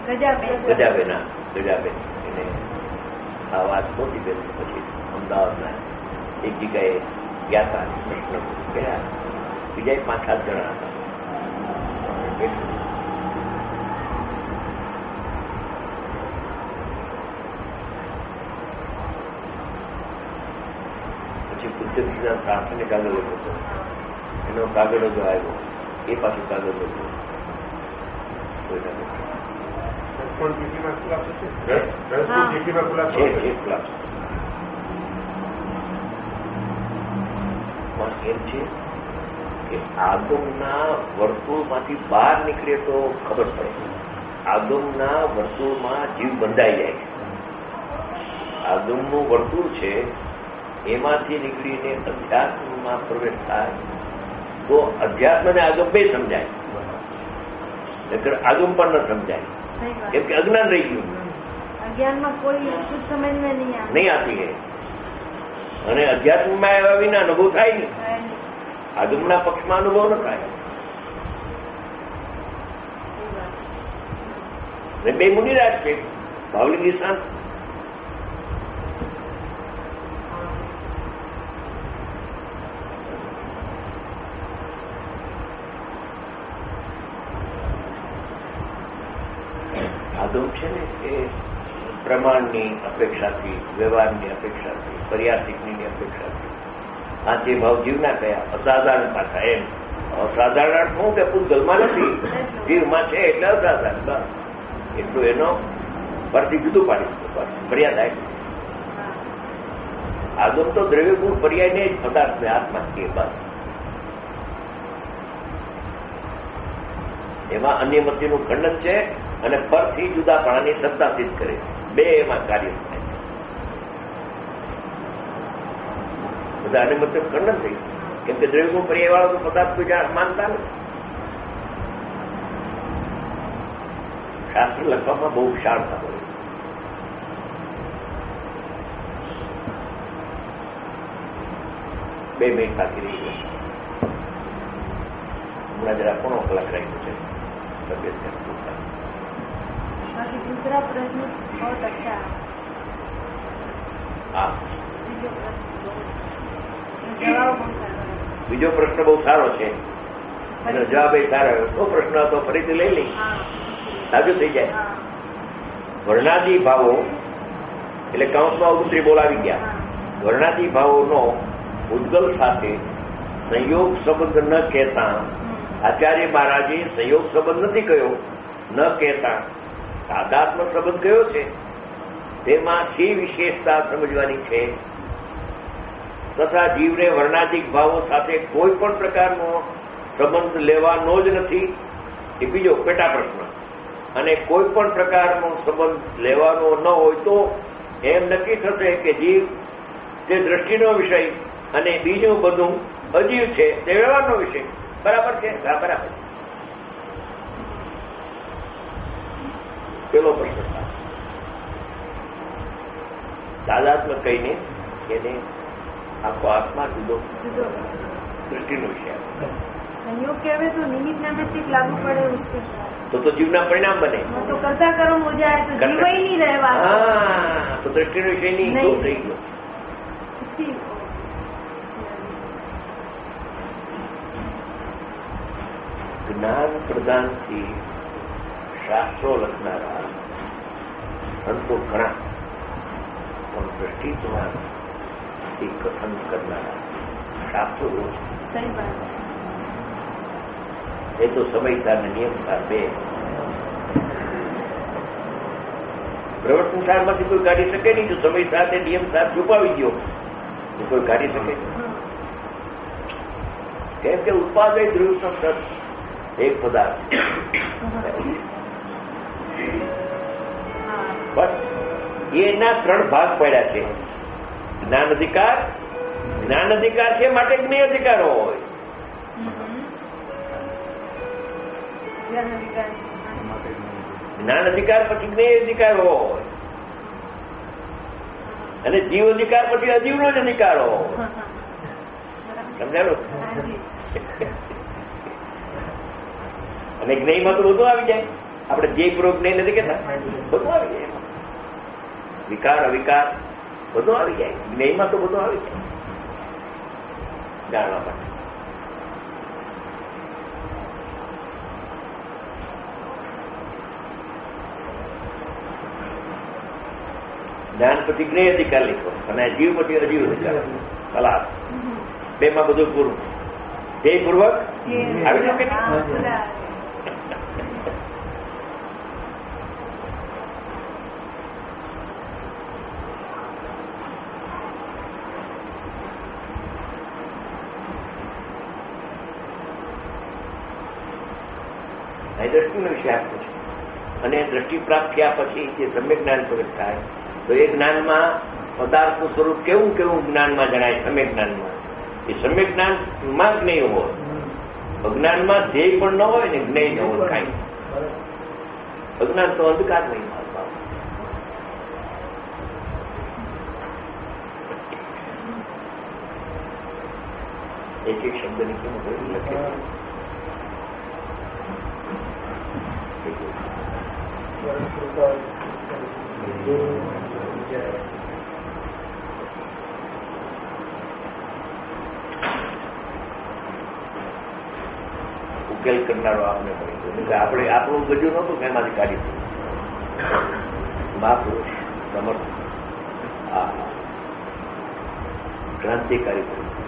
ગજાબેન એને આ વાત નહોતી બેન. પછી અમદાવાદના એક જગ્યાએ ગયા હતા, પ્રશ્ન ગયા. બીજા 5-7 જણા હતા. પછી પુસ્તકના શાસ્ત્રને કાગળ હતો, એનો કાગળ જો આવ્યો એ પાછું કાગળ હતું. એમ છે કે આગમના વર્તુળમાંથી બહાર નીકળે તો ખબર પડે. આગમના વર્તુળમાં જીવ બંધાઈ જાય છે. આગમનું વર્તુળ છે એમાંથી નીકળીને અધ્યાત્મમાં પ્રવેશ થાય તો અધ્યાત્મ ને આગમ બે સમજાય, નકર આગમ પણ ન સમજાય, કેમ કે અજ્ઞાન રહી ગયું. અજ્ઞાનમાં કોઈ કુછ સમજ में નહીં આતી હે, અને અધ્યાત્મમાં આવ્યા વિના અનુભવ થાય નહીં. આગમના પક્ષમાં અનુભવ ન થાય. બે મુનિરાજ છે, ભાવલિંગ નિશાંત. આગમ છે ને એ પ્રમાણની અપેક્ષાથી, વ્યવહારની અપેક્ષાથી, પર્યાર્થિકની અપેક્ષાથી પાંચે ભાવ જીવના કયા અસાધારણ પાછા. એમ અસાધારણ અર્થ શું કે પૂતગલમાં નથી, જીવમાં છે એટલે અસાધારણ. બસ એટલું એનો પરથી જુદું પાડી મર્યાદા. આગમ તો દ્રવ્યગુણ પર્યાયને જ પદાર્થને આત્મા કે બસ. એમાં અન્યમતીનું ખંડન છે અને પરથી જુદાપણાની સત્તા સિદ્ધ કરે. બે એમાં કાર્ય થાય. બધા અન્યમતીનું ખંડન થઈ, કેમ કે દ્રવ્યગુણ પર્યાય વાળો તો પદાર્થ કોઈ જાણ માનતા નથી. શાસ્ત્ર લખવામાં બહુ વિશાળતા હોય. બે મિનિટ બાકી રહી ગઈ. હમણાં જરા કોનો કલાક રાખ્યો છે તબિયત. बाकी दूसरा प्रश्न बहुत अच्छा है. હા, जवाब बहुत सारा है. બીજો પ્રશ્ન બહુ સારો છે, એનો જવાબ એ સારો. શું પ્રશ્ન હતો ફરીથી લઈ લઈ, સાજું થઈ જાય. વર્ણાદી ભાવો એટલે કૌંસમાં ઉતરી બોલાવી ગયા. વર્ણાદી ભાવોનો ઉદ્ગલ સાથે સંયોગ સંબંધ ન કહેતા આચાર્ય મહારાજે સંયોગ સંબંધ નથી કહ્યો, ન કહેતા તાદાત્મ સંબંધ કયો છે. તેમાં શી વિશેષતા સમજવાની છે તથા જીવને વર્ણાધિક ભાવો સાથે કોઈ પણ પ્રકારનો સંબંધ લેવાનો જ નથી. એ બીજો પેટા પ્રશ્ન. અને કોઈ પણ પ્રકારનો સંબંધ લેવાનો ન હોય તો એમ નક્કી થશે કે જીવ તે દ્રષ્ટિનો વિષય અને બીજું બધું અજીવ છે તે વ્યવહારનો વિષય. બરાબર છે? હા, બરાબર. પેલો પ્રશ્ન તાદાત્મ કહીને એને આખો આત્મા જુદો દૃષ્ટિનો વિષય. संयोग कहे तो निमित्त नैमित्तिक लागू पड़े उसके साथ तो जीवना परिणाम बने. तो कर्ता कर्म हो जाए तो जीव ही नहीं रहे वास्तव. हाँ, तो दृष्टिનો વિષય નહીં દૂર થઈ ગયો. જ્ઞાન પ્રદાનથી શાસ્ત્રો લખનારા સંતો ઘણા, પણ દ્રષ્ટિ દ્વારા કથન કરનારા શાસ્ત્રો રોજ. सही बात है. એ તો સમયસાર ને નિયમસાર બે. પ્રવર્તનસારમાંથી કોઈ કાઢી શકે નહીં. જો સમયસાર ને નિયમસાર છુપાવી ગયો તો કોઈ કાઢી શકે નહીં. કેમ કે ઉત્પાદય ધ્રુવ સત એક પદાર્થ. બસ એના 3 ભાગ પડ્યા છે. જ્ઞાન અધિકાર છે માટે જ્ઞેય અધિકાર હોય. જ્ઞાન અધિકાર પછી જ્ઞેય અધિકાર હોય, અને જીવ અધિકાર પછી અજીવનો જ અધિકાર હોય. સમજાયું? અને જ્ઞેયમાં તો બધું આવી જાય. આપણે ધ્યેયપૂર્વક જ્ઞેય નથી કહેતા, બધું આવી જાય. વિકાર અવિકાર બધું આવી જાય. જ્ઞેયમાં તો બધું આવી જાય જાણવા માટે. જ્ઞાન પછી જ્ઞેય અધિકાર લીધો અને જીવ પછી અજીવ અધિકાર ખલાસ. બેમાં બધું પૂરું. ધ્યેયપૂર્વક આવી શકે ને? દ્રષ્ટિનો વિષય આપ્યો છે અને દ્રષ્ટિ પ્રાપ્ત થયા પછી જે સમ્યક જ્ઞાન પ્રગટ થાય તો એ જ્ઞાનમાં પદાર્થનું સ્વરૂપ કેવું કેવું જ્ઞાનમાં જણાય. સમ્યક જ્ઞાનમાં એ સમ્યક જ્ઞાનમાં જ્ઞેય હોય, અજ્ઞાનમાં ધ્યેય પણ ન હોય ને જ્ઞેય ન હોય કાંઈ. અજ્ઞાન તો અંધકાર નહીં માનવા. એક એક શબ્દની કિંમત લખે ઉકેલ કરનારો આપણે મળી ગયો. આપણે આપણું ગજું નહોતું કે એમાંથી કાઢી દીધું. મહાપુરુષ સમર્થ ક્રાંતિકારી પરિસ્થિતિ.